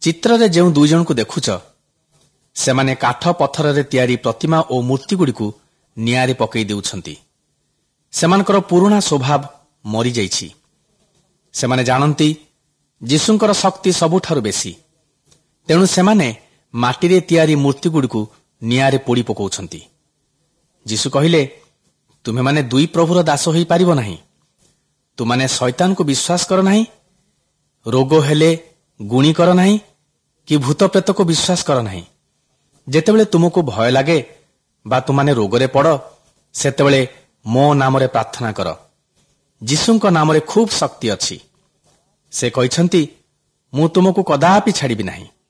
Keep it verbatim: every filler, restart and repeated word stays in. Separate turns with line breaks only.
ଚିତ୍ରରେ ଯେଉଁ ଦୁଇ ଜଣଙ୍କୁ ଦେଖୁଛ, ସେମାନେ କାଠ ପଥରରେ ତିଆରି ପ୍ରତିମା ଓ ମୂର୍ତ୍ତିଗୁଡ଼ିକୁ ନିଆଁରେ ପକାଇ ଦେଉଛନ୍ତି। ସେମାନଙ୍କର ପୁରୁଣା ସ୍ୱଭାବ ମରିଯାଇଛି। ସେମାନେ ଜାଣନ୍ତି ଯୀଶୁଙ୍କର ଶକ୍ତି ସବୁଠାରୁ ବେଶୀ। ତେଣୁ ସେମାନେ ମାଟିରେ ତିଆରି ମୂର୍ତ୍ତିଗୁଡ଼ିକୁ ନିଆଁରେ ପୋଡ଼ି ପକାଉଛନ୍ତି। ଯୀଶୁ କହିଲେ, ତୁମେମାନେ ଦୁଇ ପ୍ରଭୁର ଦାସ ହୋଇପାରିବ ନାହିଁ। ତୁମାନେ ଶୈତାନକୁ ବିଶ୍ୱାସ କର ନାହିଁ, ରୋଗ ହେଲେ ଗୁଣି କର ନାହିଁ, କି ଭୂତ ପ୍ରେତକୁ ବିଶ୍ୱାସ କର ନାହିଁ। ଯେତେବେଳେ ତୁମକୁ ଭୟ ଲାଗେ ବା ତୁମାନେ ରୋଗରେ ପଡ଼, ସେତେବେଳେ ମୋ ନାମରେ ପ୍ରାର୍ଥନା କର। ଯୀଶୁଙ୍କ ନାମରେ ଖୁବ୍ ଶକ୍ତି ଅଛି। ସେ କହିଛନ୍ତି, ମୁଁ ତୁମକୁ କଦାପି ଛାଡ଼ିବି ନାହିଁ।